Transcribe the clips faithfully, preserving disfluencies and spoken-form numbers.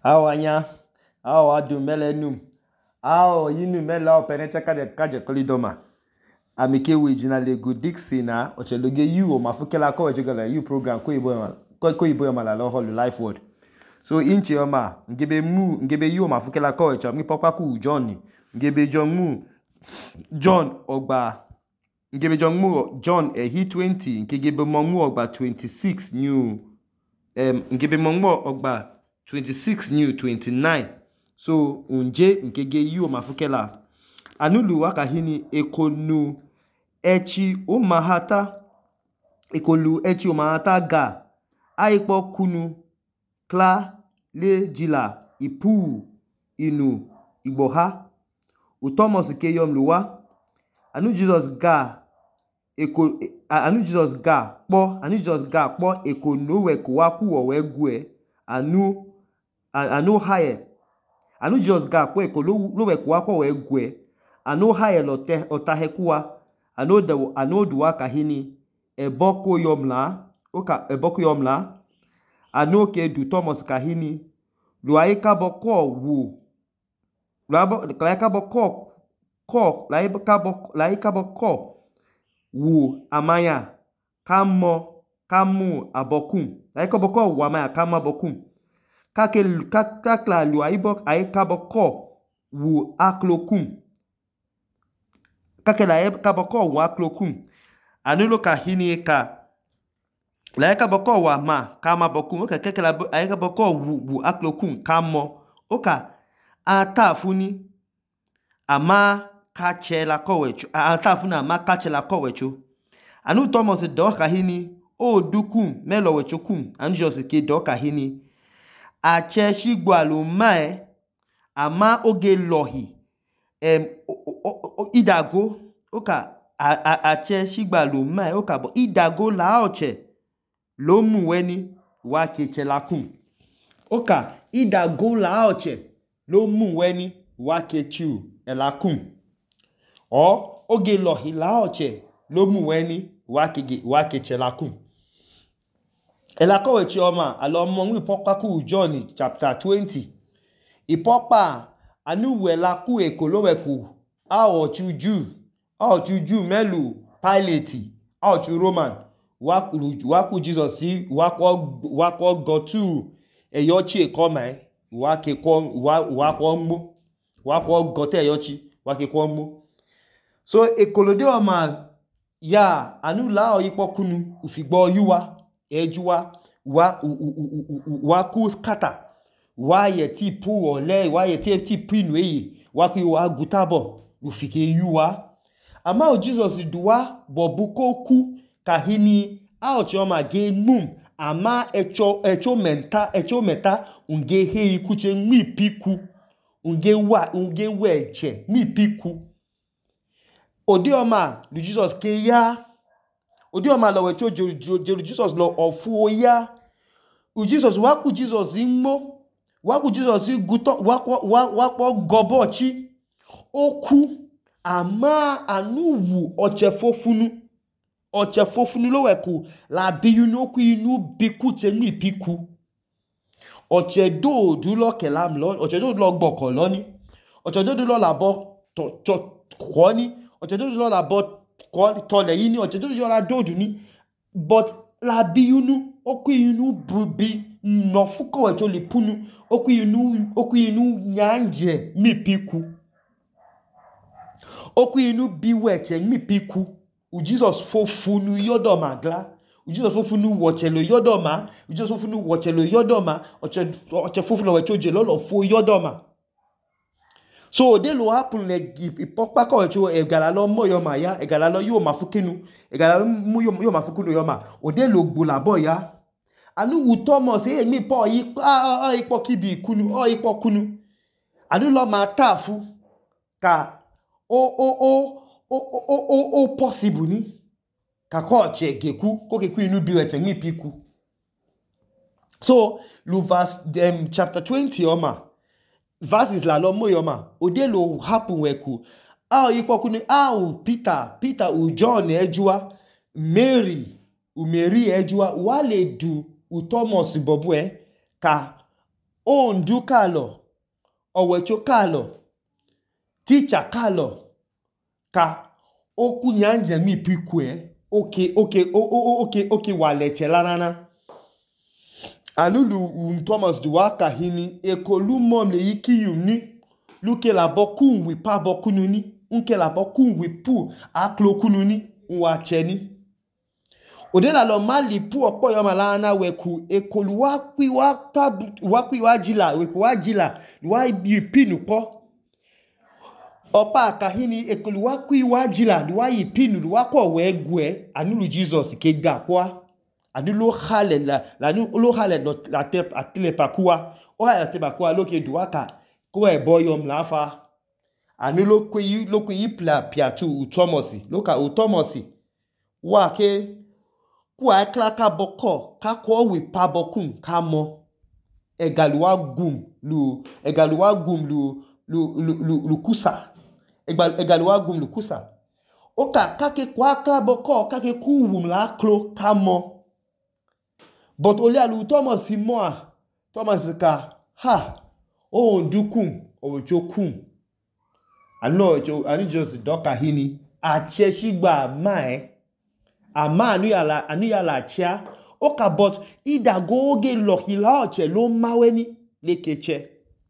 Awanya, aw adu melenum, aw yinu mela openecha kaje kaje kolidoma. Amike wijina lego Dixina, ocheloge you o mafukela ko ejigala you program ko ibo ko ko ibo mala lo holu life word. So inchi oma ngebe mu ngebe you o mafukela ko echo mi papa ku John ngebe John mu John ogba ngebe John mu John eh he twenty ngebe mu ogba twenty-six new um ngebe mu ogba twenty-six new twenty-nine. So unje nkege you o mafukela anulu wakahini ekonu echi umahata ekolu echi umahata ga aipo kunu kla le jila ipu inu igboha utomos keyom luwa anu Jesus ga eko anu Jesus ga po anu Jesus ga po ekonu we kuwa ku we gue anu anu haye anu Jesus ga po ekolu lo we kuwa ko we gue anu haye lote otahekuwa anu de anu duwa kahini eboko yomla oka eboko yomla anu ke du Thomas kahini luaika boko wu luabo laika boko ko laika boko laika boko wu amaya kamo kamu abokum laika boko wu amaya kama abokum kake kakla luaibo aika boko wu aklokum kake la kaboko wa klokum anulo kahini ka la kaboko wa ma kama bokum oka kake la aika boko wu aklokum kamo oka atafuni ama kachela kowecho atafuna ama kachela kowecho anu Thomas do kahini o dukum melo wechokum anu just ke do kahini ache shigwalu mae ama oge lohi em idago oka ache shigbalu mai oka bo idago la oche lo mu weni wa kechelakum oka idago la oche lo mu weni wa kechu elakum o oge lohi la oche lo mu weni wa kege wa kechelakum elako echi oma alo mo wi popaku John chapter twenty ipopa anu wela ku ekoloweku awo chuju awo chuju melu Pilate awo chu Roman waku waku Jesus si wako wako go to eyochi ekoma wake ko wako mu wako go te eyochi wake ko mu so ekolode oma ya anu la oyipokunu ufigbo yuwa ejuwa wa waku scatter wa ye ti pu ole wa ye ti ti pinu eyi wa ki wa gutabo ufike yuwa ama o Jesus duwa bobuko ku kahini a o choma ge mum ama echo echo menta echo meta unge he ikuche mi piku unge wa unge weche mi piku odioma lu Jesus ke ya odioma lo wecho jeru Jesus lo ofu ya u Jesus wa ku Jesus imo waku Jesus guto wako wako gobochi oku ama anuwu ochefofunu ochefofunu lo weku la biyunu oku inu biku teni piku ochedo du lo kelam lo ochedo lo gboko lo ni ochedo du lo labo to to kwoni ochedo du lo labo ko to le yi ni ochedo du lo dodu ni but la biyunu oku inu bubi no fuko echo le punu oku inu oku inu nyanje mi piku oku inu biweche mi piku u Jesus fofunu yodoma gla u Jesus fofunu wochelo yodoma u Jesus fofunu wochelo yodoma oche oche fofunu wecho je lolo fo yodoma so de lo happen le ipopa ko echo egala lo moyoma ya egala lo yo mafukinu egala lo mu yo mafukunu yoma ode lo gbolabo ya anu wu Thomas e mi po yi pa o ipo kibi kunu o ipo kunu anu lo ma tafu ka o o o o o o o possible ni ka ko che geku ko keku inu bi weche mi piku so lu verse um, chapter twenty oma verses la lo mo yoma ode lo happen weku a ipo kunu a u Peter Peter u John ejua Mary u Mary ejua wale du u Thomas bobwe ka ondu kalo owecho kalo teacher kalo ka oku nyanje mi pikwe oke oke oke oke waleche lanana anulu um Thomas duwaka hini ekolu mom le yiki yumni luke la boku wi pa boku nuni unke la boku wi pu aklo kununi wa cheni odela lo mali pu opo yo malana weku ekolu wa kwi wa tab wa kwi wa jila weku wa jila wa yipinu po opa kahini ekolu wa kwi wa jila wa yipinu wa ko wegwe anulu Jesus ke gapwa anulu hale la la lu hale la te atile pakua o ha te pakua loke duaka ko e boyom lafa anulu kwi lo kwi pla piatu Thomas loka u Thomas wa ke kwa klaka boko ka ko wi pa bokun ka mo egaluwa gum lu egaluwa gum lu lu lu lu kusa egaluwa gum lu kusa oka kake kwa kla boko kake ku wum la klo ka mo but ole alu Thomas mo Thomas ka ha o ndukum o jokum ano jo ani just doka hini a cheshigba mai ama anu yala anu yala chia oka but ida goge lohila oche lo maweni lekeche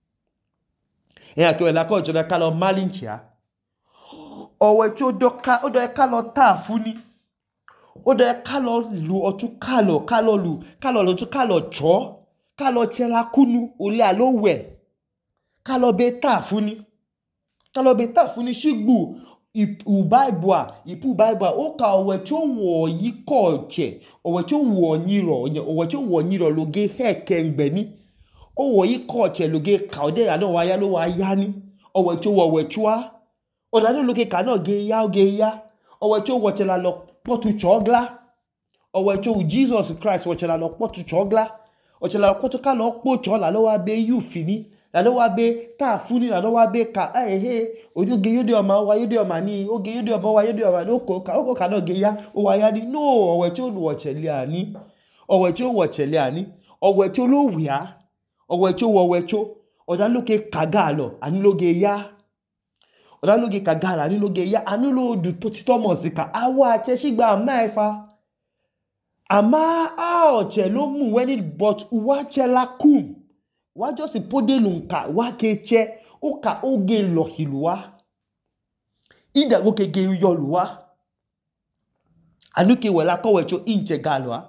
e akewe la ko joda kalo malinchia owe cho doka odo e kalo tafuni odo e kalo lu otu kalo kalo lu kalo lu tu kalo cho kalo chela kunu ole alowe kalo be tafuni kalo be tafuni shigbu ipu Bible ipu Bible o ka owecho wo yi koche owecho wo nyiro owecho wo nyiro loge heke ngbeni o wo yi koche loge ka ode ya no wa ya lo wa ya ni owecho wo wechua o da loge ka no ge ya ge ya owecho wo chela lo potu chogla owecho Jesus Christ wo chela lo potu chogla o chela lo potu ka lo po chola lo wa be you fini la lo wa be ta funi la lo wa be ka eh eh oge yode o ma wa yode o ma ni oge yode o ba wa yode o ma no ko ka o ka no ge ya o wa ya ni no owe che wo chele ani owe che wo chele ani owe che lo wia owe che wo we che o da loke kagalo ani lo ge ya o da loke kagalo ani lo ge ya ani lo du Thomas ka awa che shigba maifa ama a o che lo mu weni but wa che la kum wa just pode lunka wa keche oka oge lohilwa ida goke ge yolwa anuke wela ko wecho inche galwa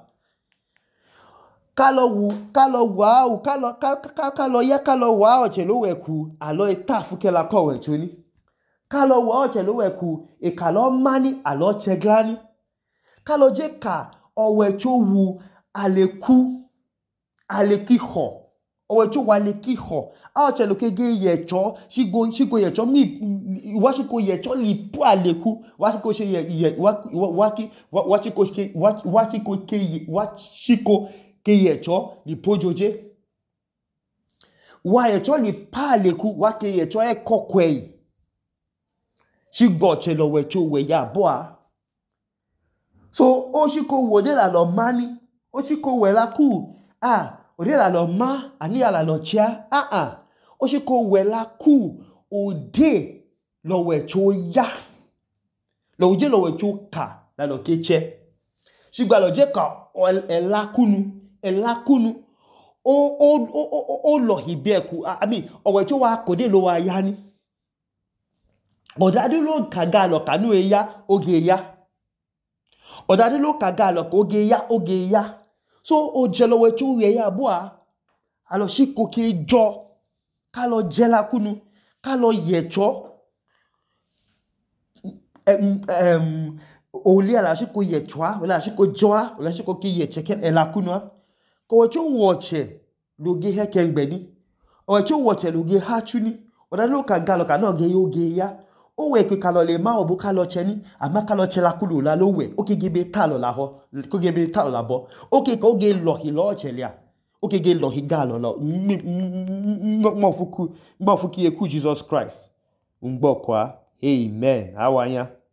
kalo wu kalo wa kalo kalo ya kalo wa oche lo weku alo etafu ke la ko wecho ni kalo wa oche lo weku e kalo mani alo cheglani kalo je ka owecho wu aleku alekiho owecho wale kiho a oche lo kege yecho shigo shigo yecho mi washiko yecho li pu aleku washiko she ye waki washiko ke washiko ke washiko ke yecho li pojoje wa yecho li pa aleku wake yecho e kokwei shigo che lo wecho we ya boa so o shiko wode la lo mani o shiko we la ku ah ode la lo ma ani ala lo chia ah ah o shiko we la ku ode lo wecho ya lo je lo wecho ka la lo keche shigba lo je ka ela kunu ela kunu o o o o lo hibeku I mean o wecho wa kode lo wa ya ni odade lo kaga lo kanu e ya oge ya odade lo kaga lo oge ya oge ya so o jelo wecho ye ya boa alo shiko ke jo kalo jela kunu kalo yecho em em oli ala shiko yechwa ola shiko joa ola shiko ke yeche ela kunu ko wecho woche loge heke ngbeni o wecho woche loge hachuni odade lo kaga lo kana oge oge ya o we ke kalo le ma obu kalo cheni ama kalo chela kulu la lo we o ke gebe talo la ho ko gebe talo la bo o ke ko ge lo hi lo chelia o ke ge lo hi galo lo mo fuku mo fuki eku Jesus Christ ngbo kwa amen awanya